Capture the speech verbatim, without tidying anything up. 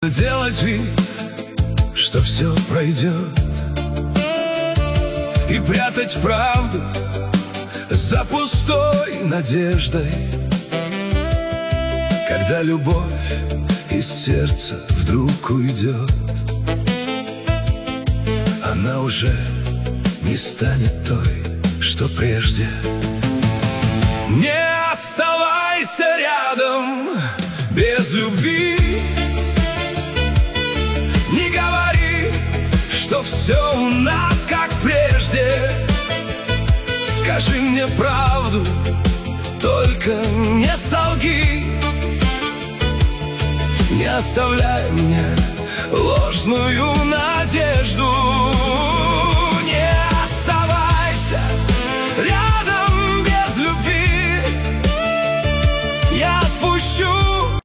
Делать вид, что все пройдет, и прятать правду за пустой надеждой. Когда любовь из сердца вдруг уйдет, она уже не станет той, что прежде. Не оставайся рядом без любви, не говори, что все у нас как прежде. Скажи мне правду, только не солги. Не оставляй мне ложную надежду.